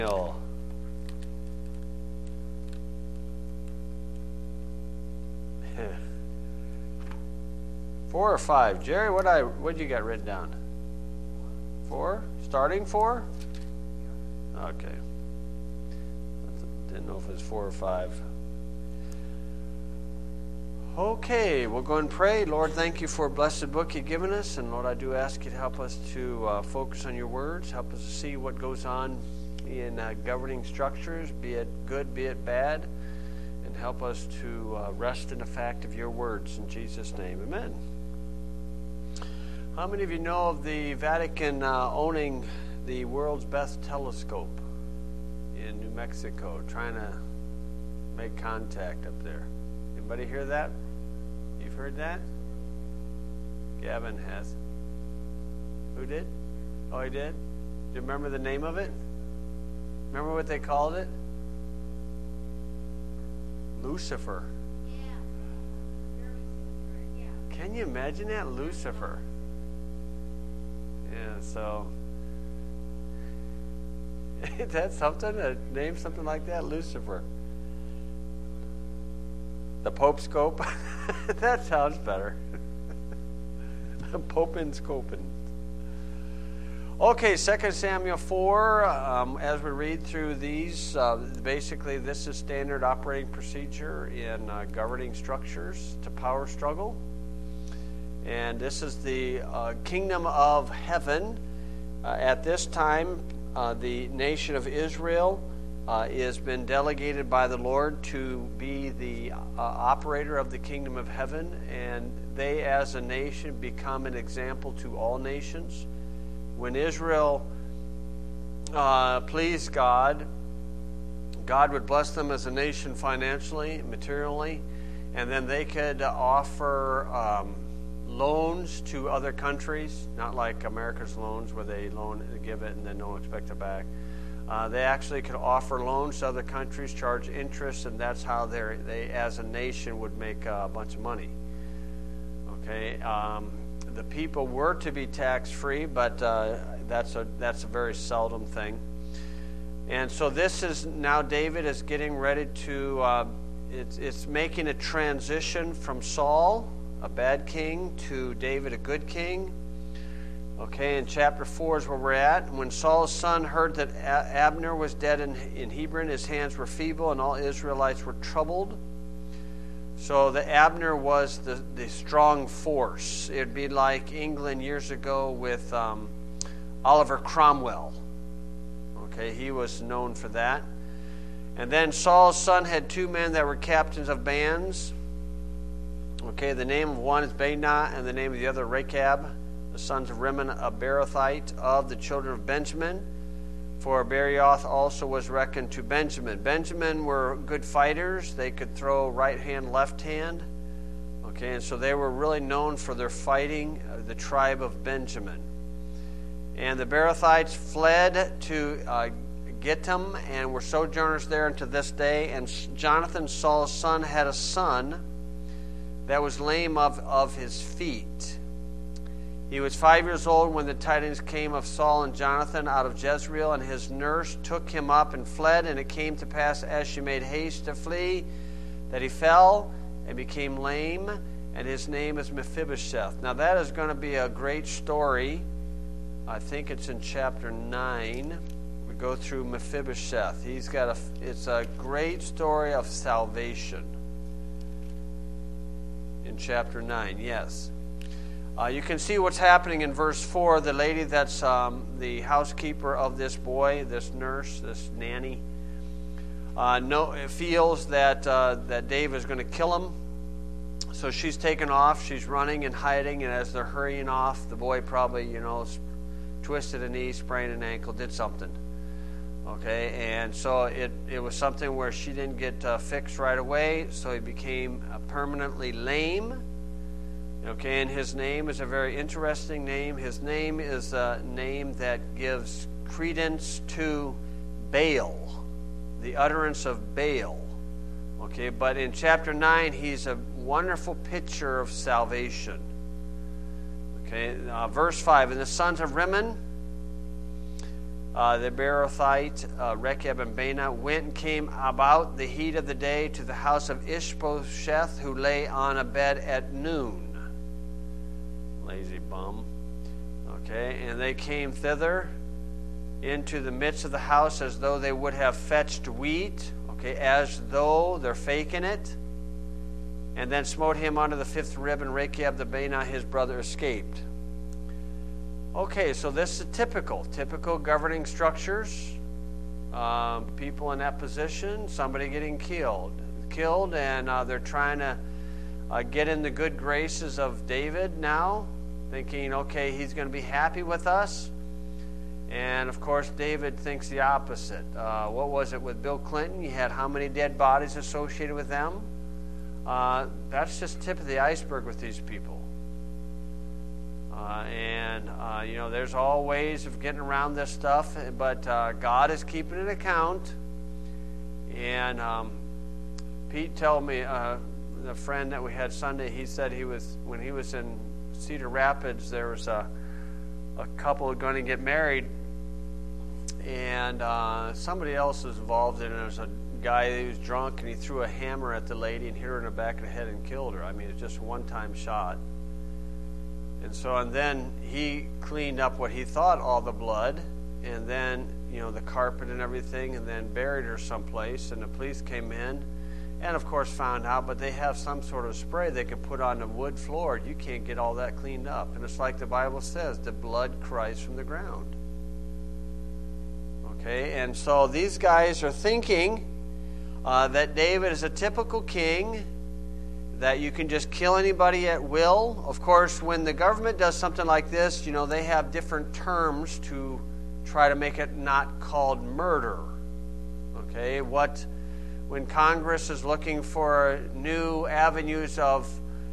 4 or 5, Jerry. What you got written down? 4, starting 4. Okay. Didn't know if it was 4 or 5. Okay, we'll go and pray. Lord, thank you for a blessed book you've given us, and Lord, I do ask you to help us to focus on your words, help us to see what goes on in governing structures, be it good, be it bad, and help us to rest in the fact of your words. In Jesus' name, amen. How many of you know of the Vatican owning the world's best telescope in New Mexico, trying to make contact up there? Anybody hear that? You've heard that? Gavin has. Who did? Oh, he did? Do you remember the name of it? Remember what they called it? Lucifer. Yeah. Can you imagine that? Lucifer. Yeah, so that's something, a name something like that? Lucifer. The Pope scope? That sounds better. Popin scopin. Okay, 2 Samuel 4, as we read through these, basically this is standard operating procedure in governing structures to power struggle. And this is the kingdom of heaven. At this time, the nation of Israel has been delegated by the Lord to be the operator of the kingdom of heaven, and they as a nation become an example to all nations. When Israel pleased God, God would bless them as a nation financially, materially, and then they could offer loans to other countries, not like America's loans where they loan, give it, and then don't expect it back. They actually could offer loans to other countries, charge interest, and that's how they as a nation would make a bunch of money. Okay, the people were to be tax-free, but that's a very seldom thing. And so this is now David is getting ready to. It's making a transition from Saul, a bad king, to David, a good king. Okay, in chapter 4 is where we're at. When Saul's son heard that Abner was dead in Hebron, his hands were feeble, and all Israelites were troubled. So the Abner was the strong force. It would be like England years ago with Oliver Cromwell. Okay, he was known for that. And then Saul's son had 2 men that were captains of bands. Okay, the name of one is Baanah, and the name of the other Rechab, the sons of Rimmon, a Beerothite of the children of Benjamin. For Beeroth also was reckoned to Benjamin. Benjamin were good fighters. They could throw right hand, left hand. Okay, and so they were really known for their fighting, the tribe of Benjamin. And the Beerothites fled to Gittim and were sojourners there unto this day. And Jonathan, Saul's son, had a son that was lame of his feet. He was 5 years old when the tidings came of Saul and Jonathan out of Jezreel, and his nurse took him up and fled. And it came to pass, as she made haste to flee, that he fell and became lame, and his name is Mephibosheth. Now that is going to be a great story. I think it's in chapter 9. We go through Mephibosheth. It's a great story of salvation. In chapter 9, yes. You can see what's happening in verse 4. The lady that's the housekeeper of this boy, this nurse, this nanny, feels that David is going to kill him. So she's taken off. She's running and hiding, and as they're hurrying off, the boy probably, twisted a knee, sprained an ankle, did something. Okay, and so it was something where she didn't get fixed right away, so he became permanently lame. Okay, and his name is a very interesting name. His name is a name that gives credence to Baal, the utterance of Baal. Okay, but in chapter 9, he's a wonderful picture of salvation. Okay, verse 5, and the sons of Rimmon, the Beerothite, Rechab and Baanah, went and came about the heat of the day to the house of Ishbosheth, who lay on a bed at noon. Lazy bum. Okay, and they came thither into the midst of the house as though they would have fetched wheat. Okay, as though they're faking it. And then smote him under the fifth rib, and Rechab the Baanah, his brother, escaped. Okay, so this is typical governing structures. People in that position, somebody getting killed, and they're trying to get in the good graces of David now, thinking, okay, he's going to be happy with us. And of course, David thinks the opposite. What was it with Bill Clinton? You had how many dead bodies associated with them? That's just tip of the iceberg with these people. There's all ways of getting around this stuff, but God is keeping an account. And Pete told me, the friend that we had Sunday, he said when he was in Cedar Rapids, there was a couple going to get married, and somebody else was involved in it. There was a guy who was drunk, and he threw a hammer at the lady and hit her in the back of the head and killed her. I mean, it's just a one-time shot. And then he cleaned up what he thought all the blood, and then, the carpet and everything, and then buried her someplace, and the police came in, and of course found out, but they have some sort of spray they can put on the wood floor. You can't get all that cleaned up. And it's like the Bible says, the blood cries from the ground. Okay, and so these guys are thinking that David is a typical king, that you can just kill anybody at will. Of course, when the government does something like this, they have different terms to try to make it not called murder. Okay, when Congress is looking for new avenues of,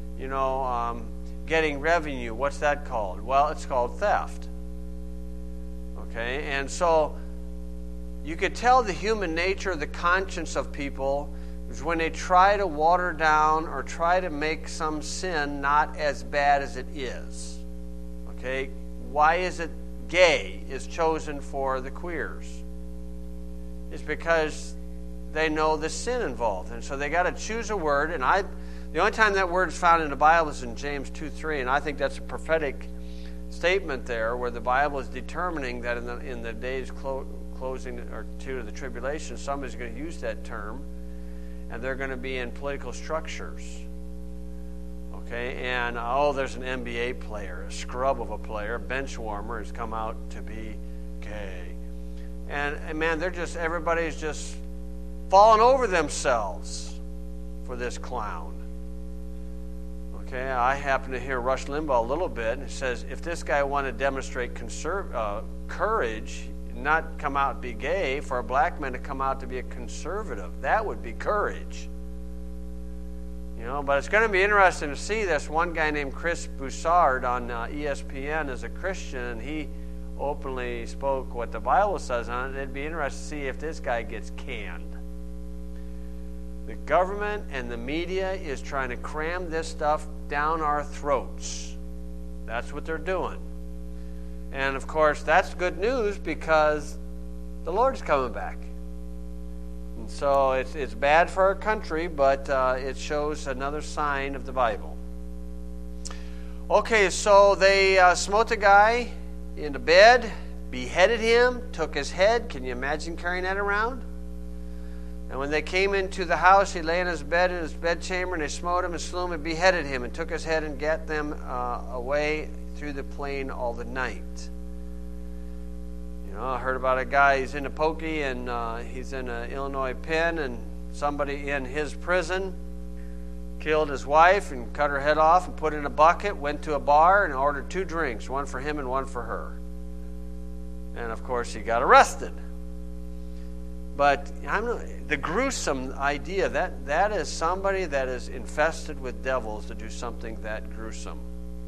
getting revenue, what's that called? Well, it's called theft. Okay, and so you could tell the human nature, the conscience of people, is when they try to water down or try to make some sin not as bad as it is. Okay? Why is it gay is chosen for the queers? It's because they know the sin involved. And so they got to choose a word. And the only time that word is found in the Bible is in James 2:3. And I think that's a prophetic statement there, where the Bible is determining that in the days closing or to the tribulation, somebody's going to use that term. And they're going to be in political structures. Okay, and there's an NBA player, a scrub of a player, a bench warmer has come out to be gay. And man, everybody's just falling over themselves for this clown. Okay, I happen to hear Rush Limbaugh a little bit, and it says, if this guy wanted to demonstrate courage, not come out and be gay, for a black man to come out to be a conservative, that would be courage. But it's going to be interesting to see this. One guy named Chris Broussard on ESPN is a Christian, and he openly spoke what the Bible says on it. It'd be interesting to see if this guy gets canned. The government and the media is trying to cram this stuff down our throats. That's what they're doing. And of course, that's good news, because the Lord's coming back. And so it's bad for our country, but it shows another sign of the Bible. Okay, so they smote the guy into bed, beheaded him, took his head. Can you imagine carrying that around? And when they came into the house, he lay in his bed in his bedchamber, and they smote him and slew him and beheaded him, and took his head and gat them away through the plain all the night. I heard about a guy, he's in a pokey, and he's in an Illinois pen, and somebody in his prison killed his wife and cut her head off and put it in a bucket, went to a bar and ordered 2 drinks, one for him and one for her. And of course he got arrested. But the gruesome idea, that is somebody that is infested with devils to do something that gruesome.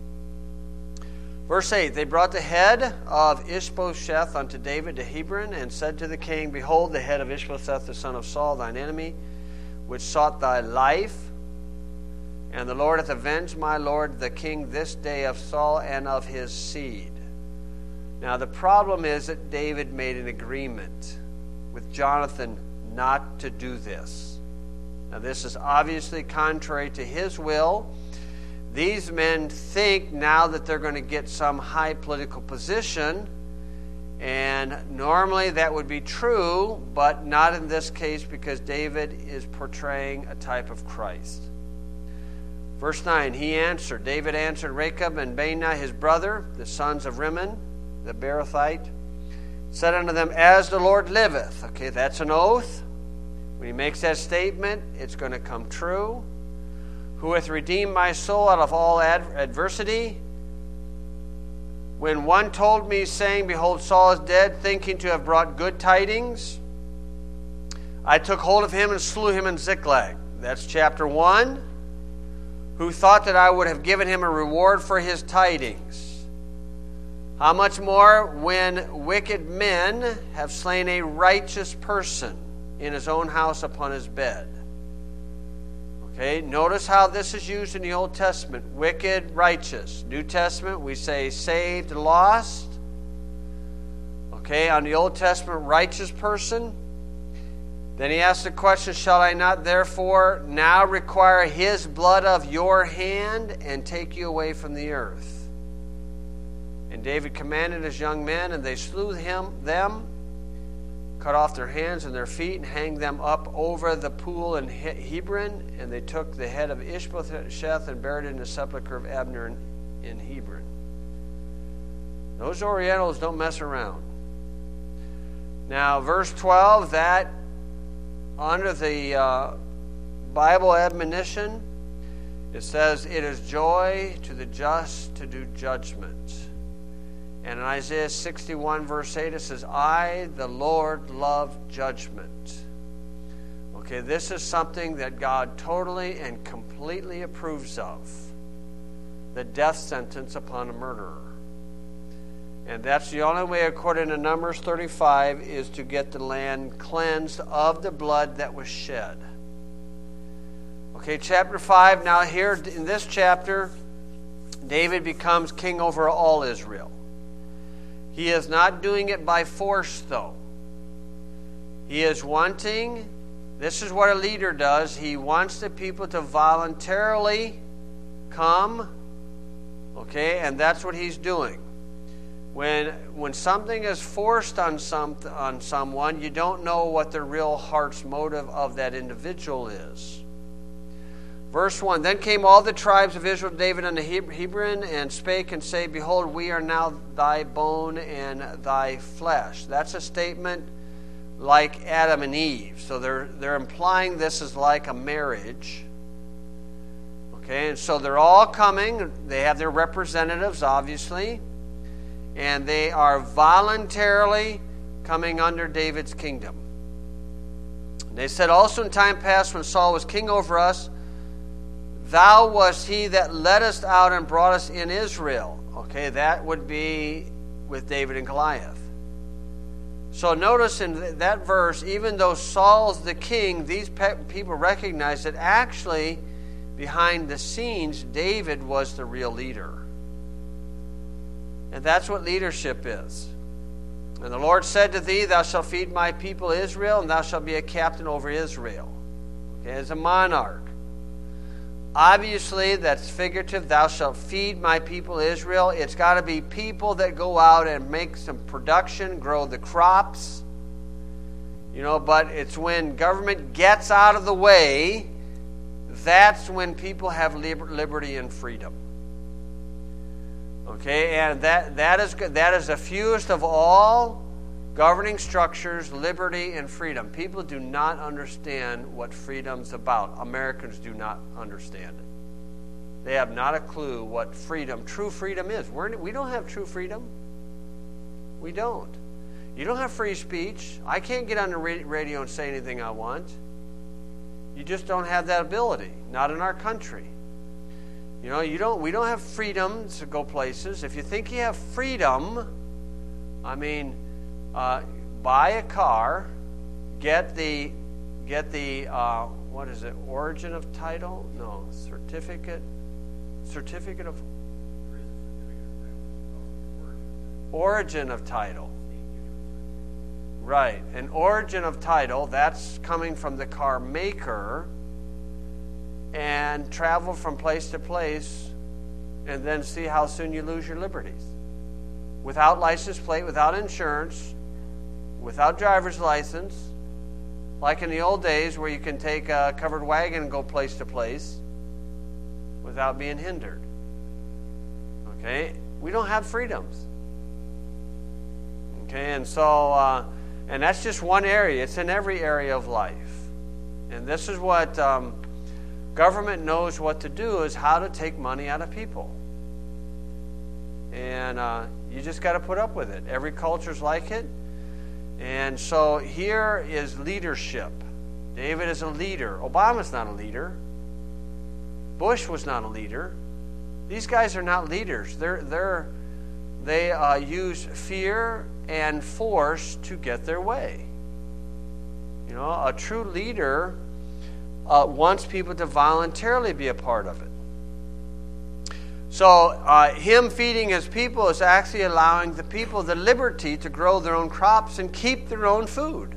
Verse 8, they brought the head of Ishbosheth unto David to Hebron, and said to the king, behold, the head of Ishbosheth, the son of Saul, thine enemy, which sought thy life. And the Lord hath avenged my lord the king this day of Saul and of his seed. Now the problem is that David made an agreement with Jonathan not to do this. Now this is obviously contrary to his will. These men think now that they're going to get some high political position, and normally that would be true, but not in this case because David is portraying a type of Christ. Verse 9, David answered Rechab and Baanah his brother, the sons of Rimmon, the Beerothite, said unto them, As the Lord liveth. Okay, that's an oath. When he makes that statement, it's going to come true. Who hath redeemed my soul out of all adversity? When one told me, saying, Behold, Saul is dead, thinking to have brought good tidings, I took hold of him and slew him in Ziklag. That's chapter 1. Who thought that I would have given him a reward for his tidings. How much more when wicked men have slain a righteous person in his own house upon his bed? Okay, notice how this is used in the Old Testament. Wicked, righteous. New Testament, we say saved, lost. Okay, on the Old Testament, righteous person. Then he asks the question, Shall I not therefore now require his blood of your hand and take you away from the earth? And David commanded his young men, and they slew them, cut off their hands and their feet, and hanged them up over the pool in Hebron. And they took the head of Ishbosheth and buried it in the sepulchre of Abner in Hebron. Those Orientals don't mess around. Now, verse 12, that under the Bible admonition, it says, It is joy to the just to do judgment. And in Isaiah 61, verse 8, it says, I, the Lord, love judgment. Okay, this is something that God totally and completely approves of. The death sentence upon a murderer. And that's the only way, according to Numbers 35, is to get the land cleansed of the blood that was shed. Okay, chapter 5. Now here in this chapter, David becomes king over all Israel. He is not doing it by force, though. He is wanting, this is what a leader does, he wants the people to voluntarily come, okay, and that's what he's doing. When something is forced on someone, you don't know what the real heart's motive of that individual is. Verse 1, Then came all the tribes of Israel to David unto Hebron, and spake and say, Behold, we are now thy bone and thy flesh. That's a statement like Adam and Eve. So they're implying this is like a marriage. Okay, and so they're all coming. They have their representatives, obviously. And they are voluntarily coming under David's kingdom. And they said, Also in time past, when Saul was king over us, Thou wast he that led us out and brought us in Israel. Okay, that would be with David and Goliath. So notice in that verse, even though Saul's the king, these people recognize that actually, behind the scenes, David was the real leader. And that's what leadership is. And the Lord said to thee, Thou shalt feed my people Israel, and thou shalt be a captain over Israel. Okay, as a monarch. Obviously, that's figurative. Thou shalt feed my people Israel. It's got to be people that go out and make some production, grow the crops. But it's when government gets out of the way, that's when people have liberty and freedom. Okay, and that is the fewest of all governing structures, liberty and freedom. People do not understand what freedom's about. Americans do not understand it. They have not a clue what true freedom is. We don't have true freedom. We don't. You don't have free speech. I can't get on the radio and say anything I want. You just don't have that ability. Not in our country. We don't have freedom to go places. If you think you have freedom, buy a car, get the what is it? Origin of title? No, certificate of. Origin of title. Right. An origin of title, that's coming from the car maker, and travel from place to place and then see how soon you lose your liberties. Without license plate, without insurance, without driver's license, like in the old days where you can take a covered wagon and go place to place without being hindered. Okay? We don't have freedoms. Okay, and so, and that's just one area. It's in every area of life. And this is what government knows what to do, is how to take money out of people. And you just got to put up with it. Every culture's like it. And so here is leadership. David is a leader. Obama's not a leader. Bush was not a leader. These guys are not leaders. They use fear and force to get their way. You know, a true leader wants people to voluntarily be a part of it. So him feeding his people is actually allowing the people the liberty to grow their own crops and keep their own food.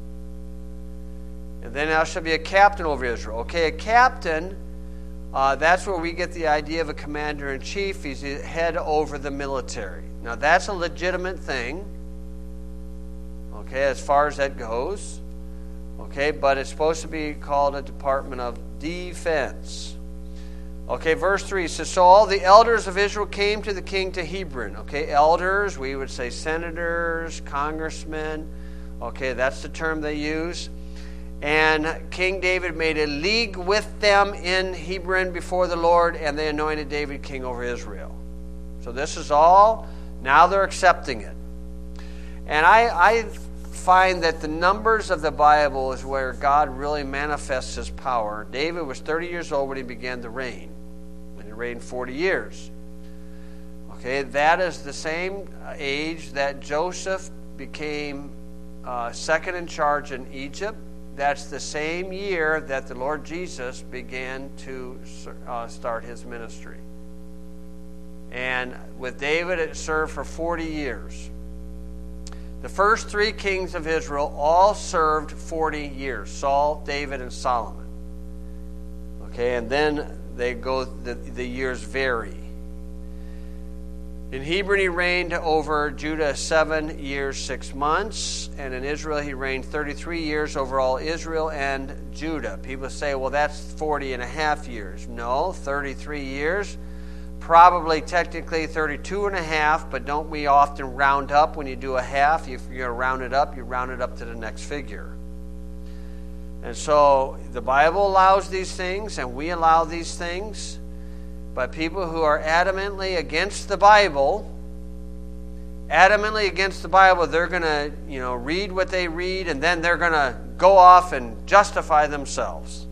And then there shall be a captain over Israel. Okay, a captain, that's where we get the idea of a commander-in-chief. He's the head over the military. Now that's a legitimate thing, okay, as far as that goes. Okay, but it's supposed to be called a Department of Defense. Okay, verse 3 says, so all the elders of Israel came to the king to Hebron. Okay, elders, we would say senators, congressmen. Okay, that's the term they use. And King David made a league with them in Hebron before the Lord, and they anointed David king over Israel. So this is all, now they're accepting it. And I find that the numbers of the Bible is where God really manifests his power. David was 30 years old when he began to reign. And he reigned 40 years. Okay, that is the same age that Joseph became second in charge in Egypt. That's the same year that the Lord Jesus began to start his ministry. And with David, it served for 40 years. The first three kings of Israel all served 40 years. Saul, David, and Solomon. Okay, and then they go, the years vary. In Hebron he reigned over Judah 7 years, 6 months. And in Israel he reigned 33 years over all Israel and Judah. People say, well, that's 40 and a half years. No, 33 years. Probably technically 32 and a half, but don't we often round up when you do a half? If you're going to round it up, you round it up to the next figure. And so the Bible allows these things, and we allow these things. But people who are adamantly against the Bible, they're going to, read what they read, and then they're going to go off and justify themselves.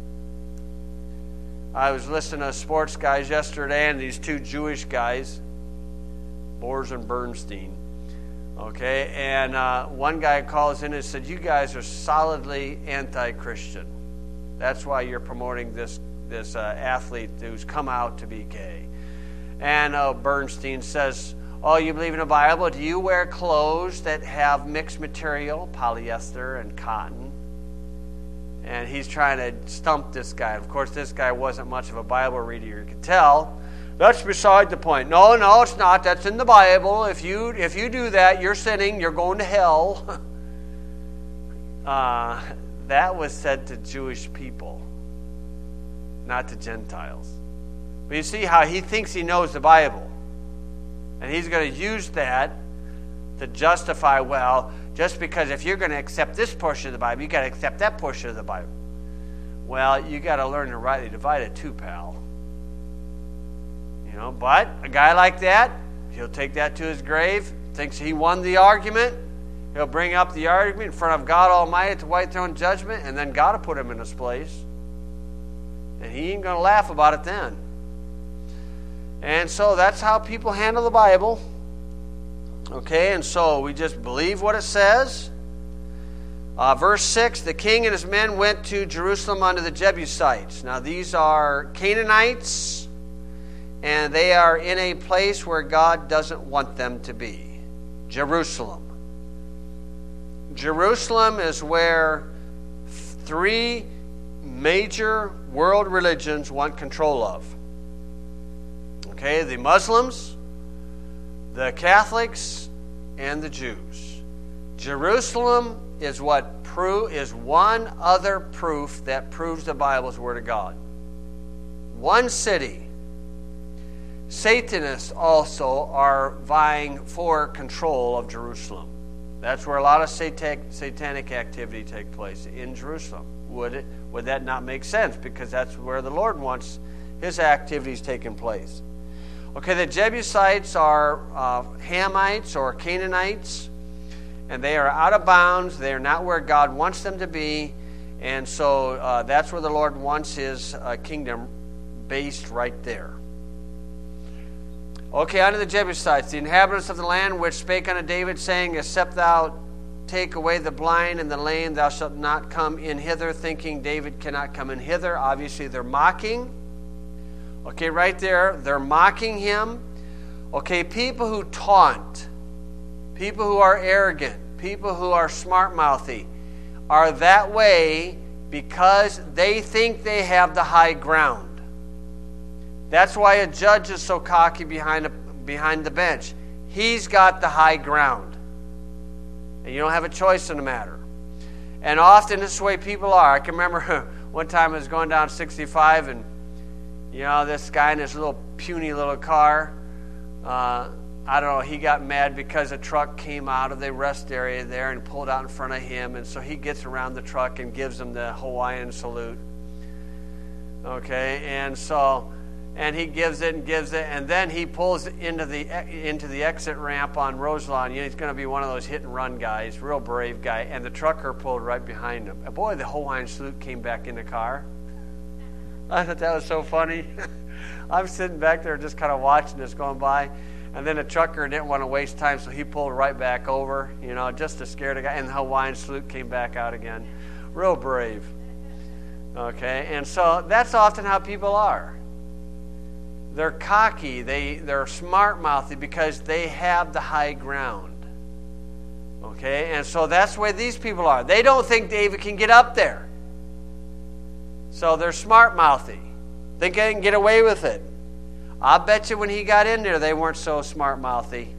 I was listening to sports guys yesterday, and these two Jewish guys, Bors and Bernstein. Okay, and one guy calls in and said, "You guys are solidly anti-Christian. That's why you're promoting this athlete who's come out to be gay." And Bernstein says, "Oh, you believe in the Bible? Do you wear clothes that have mixed material, polyester and cotton?" And he's trying to stump this guy. Of course, this guy wasn't much of a Bible reader, you could tell. That's beside the point. No, it's not. That's in the Bible. If you do that, you're sinning. You're going to hell. That was said to Jewish people, not to Gentiles. But you see how he thinks he knows the Bible. And he's going to use that to justify, well, just because if you're going to accept this portion of the Bible, you got to accept that portion of the Bible. Well, you got to learn to rightly divide it too, pal. But a guy like that, he'll take that to his grave, thinks he won the argument. He'll bring up the argument in front of God Almighty at the white throne judgment, and then God will put him in his place. And he ain't going to laugh about it then. And so that's how people handle the Bible. Okay, and so we just believe what it says. Verse 6, the king and his men went to Jerusalem unto the Jebusites. Now these are Canaanites, and they are in a place where God doesn't want them to be. Jerusalem. Jerusalem is where three major world religions want control of. Okay, the Muslims, the Catholics, and the Jews. Jerusalem is one other proof that proves the Bible is the Word of God. One city. Satanists also are vying for control of Jerusalem. That's where a lot of satanic activity take place, in Jerusalem. Would that not make sense? Because that's where the Lord wants His activities taking place. Okay, the Jebusites are Hamites or Canaanites, and they are out of bounds. They are not where God wants them to be, and so that's where the Lord wants His kingdom based, right there. Okay, on to the Jebusites, the inhabitants of the land which spake unto David, saying, Except thou take away the blind and the lame, thou shalt not come in hither, thinking David cannot come in hither. Obviously, they're mocking. Okay, right there, they're mocking him. Okay, people who taunt, people who are arrogant, people who are smart-mouthy, are that way because they think they have the high ground. That's why a judge is so cocky behind the bench. He's got the high ground. And you don't have a choice in the matter. And often this is the way people are. I can remember one time I was going down 65 and, this guy in his little puny little car, I don't know, he got mad because a truck came out of the rest area there and pulled out in front of him. And so he gets around the truck and gives him the Hawaiian salute. Okay, and he gives it, and then he pulls into the exit ramp on Roselawn. He's going to be one of those hit-and-run guys, real brave guy, and the trucker pulled right behind him. Boy, the Hawaiian salute came back in the car. I thought that was so funny. I'm sitting back there just kind of watching this going by, and then the trucker didn't want to waste time, so he pulled right back over, just to scare the guy, and the Hawaiian salute came back out again. Real brave. Okay, and so that's often how people are. They're cocky, they're smart-mouthy because they have the high ground. Okay, and so that's the way these people are. They don't think David can get up there. So they're smart-mouthy. Think they can get away with it. I bet you when he got in there, they weren't so smart-mouthy.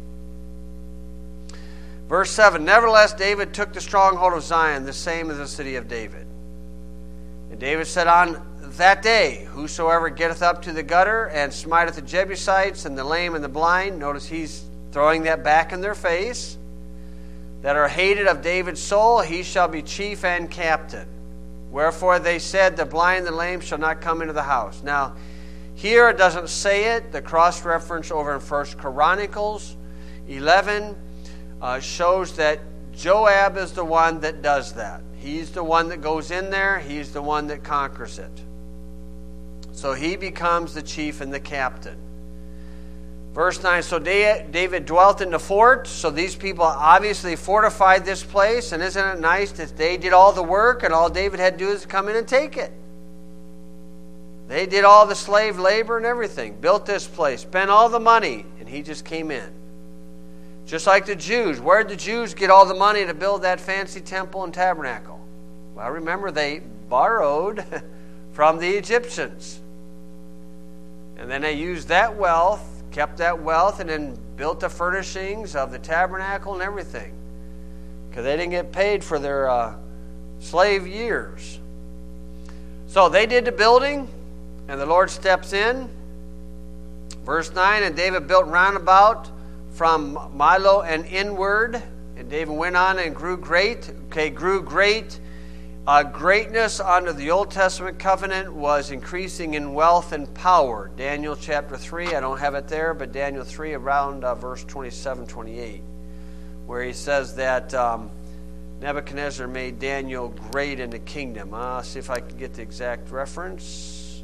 Verse 7, Nevertheless, David took the stronghold of Zion, the same as the city of David. And David said on that day, whosoever getteth up to the gutter and smiteth the Jebusites and the lame and the blind, notice he's throwing that back in their face, that are hated of David's soul, he shall be chief and captain. Wherefore they said, the blind and the lame shall not come into the house. Now, here it doesn't say it. The cross-reference over in 1 Chronicles 11 shows that Joab is the one that does that. He's the one that goes in there. He's the one that conquers it. So he becomes the chief and the captain. Verse 9, so David dwelt in the fort. So these people obviously fortified this place. And isn't it nice that they did all the work and all David had to do is come in and take it? They did all the slave labor and everything. Built this place. Spent all the money. And he just came in. Just like the Jews. Where did the Jews get all the money to build that fancy temple and tabernacle? Well, remember they borrowed from the Egyptians. And then they used that wealth, kept that wealth, and then built the furnishings of the tabernacle and everything. Because they didn't get paid for their slave years. So they did the building, and the Lord steps in. Verse 9, and David built round about from Milo and inward. And David went on and grew great. Okay, grew great. Greatness under the Old Testament covenant was increasing in wealth and power. Daniel chapter 3, I don't have it there, but Daniel 3 around verse 27, 28, where he says that Nebuchadnezzar made Daniel great in the kingdom. I'll see if I can get the exact reference.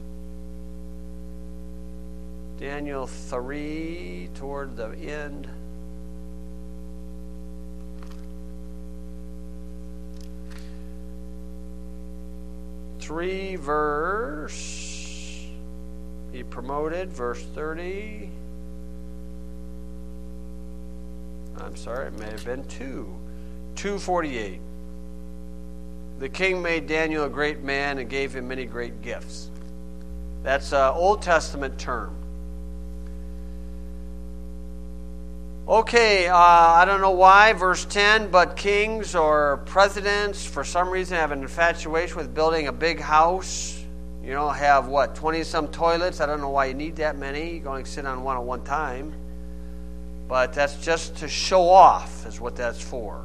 Daniel 3, toward the end. 3 verse, he promoted, verse 30. I'm sorry, it may have been 2:48. The king made Daniel a great man and gave him many great gifts. That's an Old Testament term. Okay, I don't know why, verse 10, but kings or presidents, for some reason, have an infatuation with building a big house. You know, have, 20-some toilets. I don't know why you need that many. You can only sit on one at one time. But that's just to show off, is what that's for.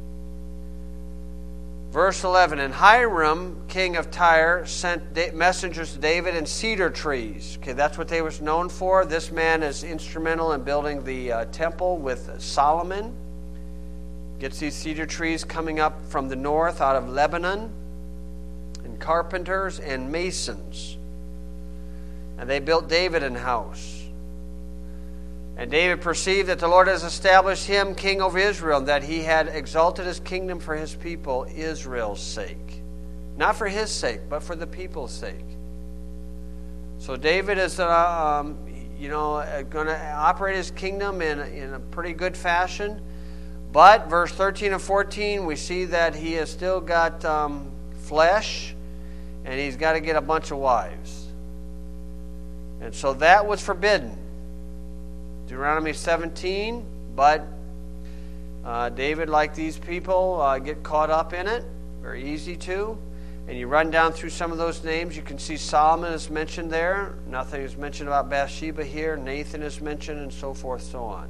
Verse 11, and Hiram, king of Tyre, sent messengers to David in cedar trees. Okay, that's what they was known for. This man is instrumental in building the temple with Solomon. Gets these cedar trees coming up from the north out of Lebanon, and carpenters and masons. And they built David an house. And David perceived that the Lord has established him king over Israel, and that he had exalted his kingdom for his people Israel's sake. Not for his sake, but for the people's sake. So David is going to operate his kingdom in a pretty good fashion. But verse 13 and 14, we see that he has still got flesh, and he's got to get a bunch of wives. And so that was forbidden. Deuteronomy 17, but David, like these people, get caught up in it. Very easy to. And you run down through some of those names, you can see Solomon is mentioned there. Nothing is mentioned about Bathsheba here. Nathan is mentioned, and so forth, so on.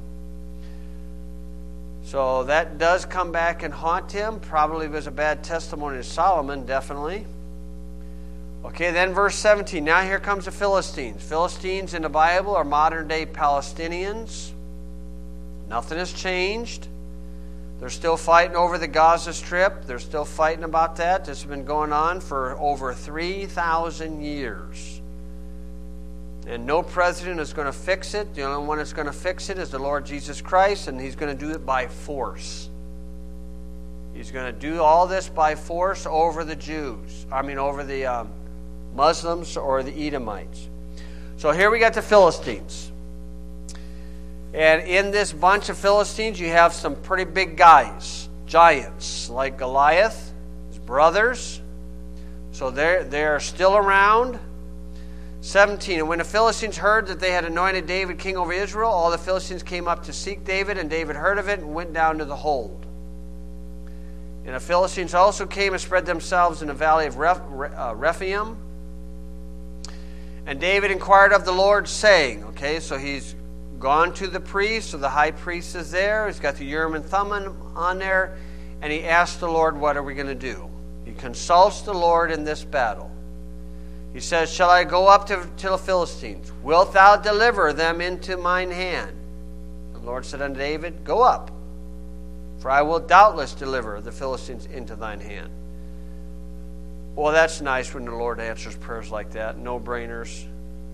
So that does come back and haunt him. Probably was a bad testimony to Solomon, definitely. Okay, then verse 17. Now here comes the Philistines. Philistines in the Bible are modern-day Palestinians. Nothing has changed. They're still fighting over the Gaza Strip. They're still fighting about that. This has been going on for over 3,000 years. And no president is going to fix it. The only one that's going to fix it is the Lord Jesus Christ, and he's going to do it by force. He's going to do all this by force over the Jews. Over the Muslims or the Edomites. So here we got the Philistines. And in this bunch of Philistines, you have some pretty big guys, giants, like Goliath, his brothers. So they're still around. 17, and when the Philistines heard that they had anointed David king over Israel, all the Philistines came up to seek David, and David heard of it and went down to the hold. And the Philistines also came and spread themselves in the valley of Rephaim. And David inquired of the Lord, saying, okay, so he's gone to the priest, so the high priest is there. He's got the Urim and Thummim on there. And he asked the Lord, what are we going to do? He consults the Lord in this battle. He says, shall I go up to the Philistines? Wilt thou deliver them into mine hand? The Lord said unto David, go up, for I will doubtless deliver the Philistines into thine hand. Well, that's nice when the Lord answers prayers like that. No-brainers.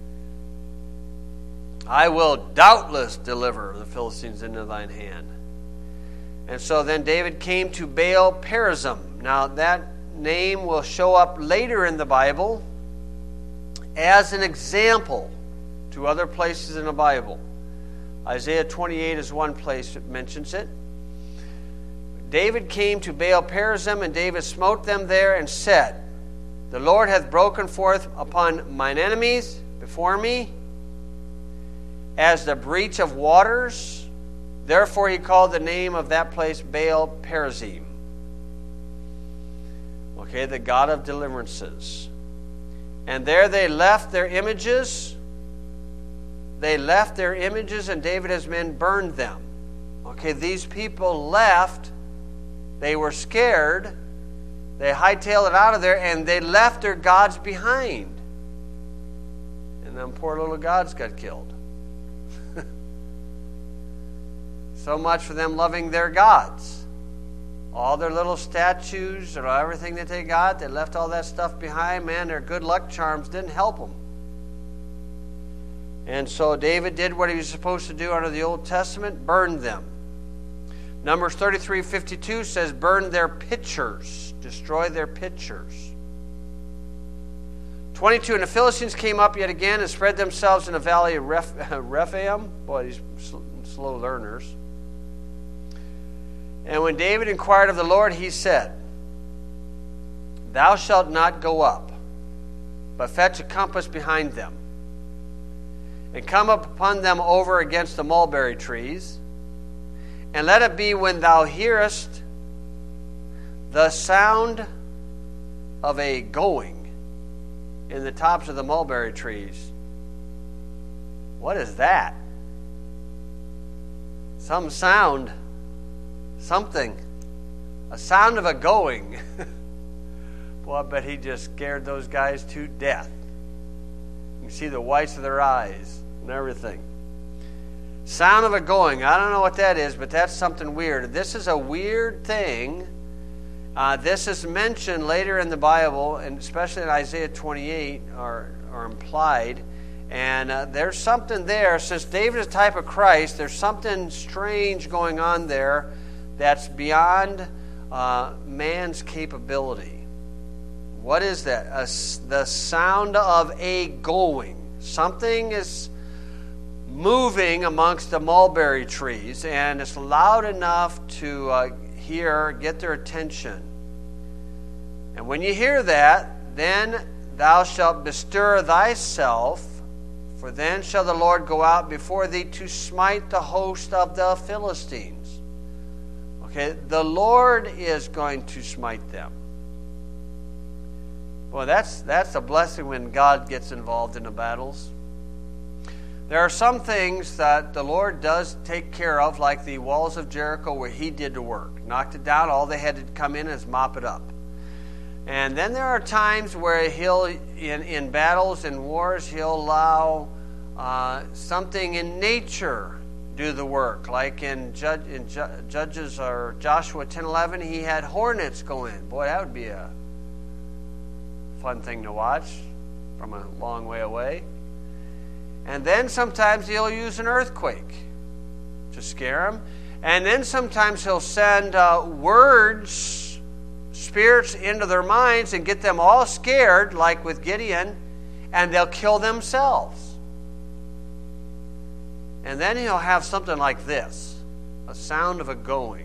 I will doubtless deliver the Philistines into thine hand. And so then David came to Baal Perazim. Now that name will show up later in the Bible as an example to other places in the Bible. Isaiah 28 is one place that mentions it. David came to Baal Perazim, and David smote them there and said, the Lord hath broken forth upon mine enemies before me as the breach of waters. Therefore he called the name of that place Baal Perazim. Okay, the God of deliverances. And there they left their images. They left their images, and David and his men burned them. Okay, these people left. They were scared. They hightailed it out of there, and they left their gods behind. And them poor little gods got killed. So much for them loving their gods. All their little statues or everything that they got, they left all that stuff behind. Man, their good luck charms didn't help them. And so David did what he was supposed to do under the Old Testament, burned them. Numbers 33:52 says, burn their pitchers, destroy their pitchers. 22, and the Philistines came up yet again and spread themselves in the valley of Rephaim. Boy, these slow learners. And when David inquired of the Lord, he said, Thou shalt not go up, but fetch a compass behind them, and come up upon them over against the mulberry trees, and let it be when thou hearest the sound of a going in the tops of the mulberry trees. What is that? Some sound. Something. A sound of a going. Boy, I bet he just scared those guys to death. You can see the whites of their eyes and everything. Sound of a going. I don't know what that is, but that's something weird. This is a weird thing. This is mentioned later in the Bible, and especially in Isaiah 28, or implied. And there's something there. Since David is a type of Christ, there's something strange going on there that's beyond man's capability. What is that? The sound of a going. Something is moving amongst the mulberry trees, and it's loud enough to get their attention. And when you hear that, then thou shalt bestir thyself, for then shall the Lord go out before thee to smite the host of the Philistines. Okay, the Lord is going to smite them. Well, that's a blessing when God gets involved in the battles. There are some things that the Lord does take care of, like the walls of Jericho, where He did the work. Knocked it down, all they had to come in is mop it up. And then there are times where He'll, in battles and wars, He'll allow something in nature do the work. Like in Judges or Joshua 10:11, he had hornets go in. Boy, that would be a fun thing to watch from a long way away. And then sometimes He'll use an earthquake to scare them. And then sometimes He'll send spirits into their minds and get them all scared, like with Gideon, and they'll kill themselves. And then He'll have something like this, a sound of a going.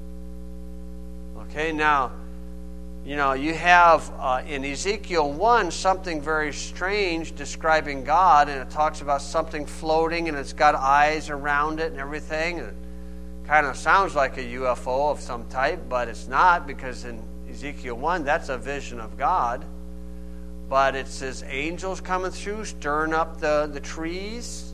Okay, now, you have in Ezekiel 1 something very strange describing God, and it talks about something floating, and it's got eyes around it and everything. And it kind of sounds like a UFO of some type, but it's not, because in Ezekiel 1, that's a vision of God. But it says angels coming through, stirring up the trees.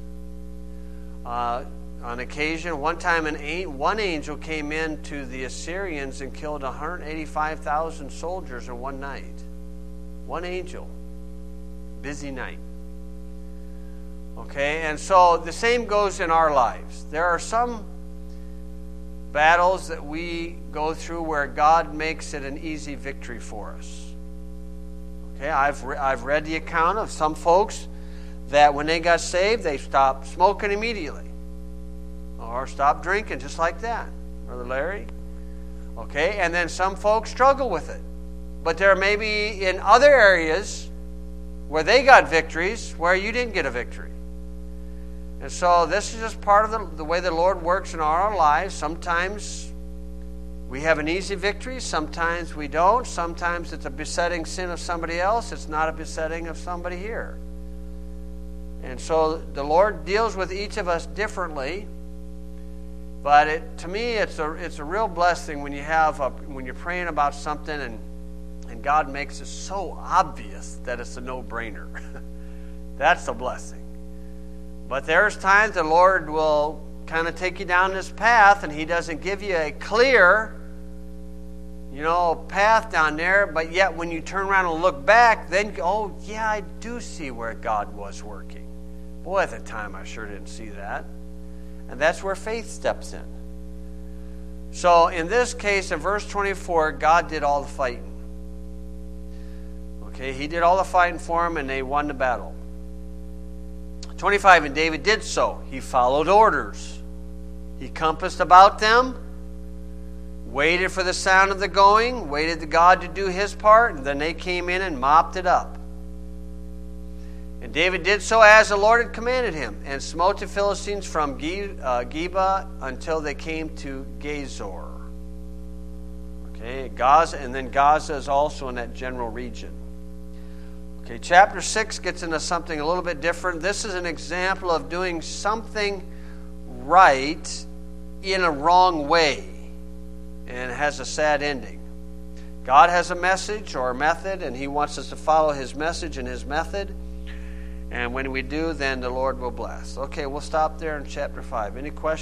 On occasion, one time one angel came in to the Assyrians and killed 185,000 soldiers in one night. One angel. Busy night. Okay, and so the same goes in our lives. There are some battles that we go through where God makes it an easy victory for us. Okay, I've read the account of some folks that when they got saved, they stopped smoking immediately. Or stopped drinking just like that. Brother Larry? Okay, and then some folks struggle with it. But there may be in other areas where they got victories where you didn't get a victory. And so this is just part of the way the Lord works in our lives. Sometimes we have an easy victory. Sometimes we don't. Sometimes it's a besetting sin of somebody else. It's not a besetting of somebody here. And so the Lord deals with each of us differently. But to me, it's a real blessing when when you're praying about something and God makes it so obvious that it's a no-brainer. That's a blessing. But there's times the Lord will kind of take you down this path, and He doesn't give you a clear, path down there. But yet, when you turn around and look back, then oh yeah, I do see where God was working. Boy, at the time I sure didn't see that. And that's where faith steps in. So in this case, in verse 24, God did all the fighting. Okay, He did all the fighting for them, and they won the battle. 25, and David did so. He followed orders. He compassed about them, waited for the sound of the going, waited for God to do His part, and then they came in and mopped it up. And David did so as the Lord had commanded him, and smote the Philistines from Geba until they came to Gazor. Okay, Gaza, and then Gaza is also in that general region. Okay, chapter 6 gets into something a little bit different. This is an example of doing something right in a wrong way, and it has a sad ending. God has a message or a method, and He wants us to follow His message and His method. And when we do, then the Lord will bless. Okay, we'll stop there in chapter 5. Any questions?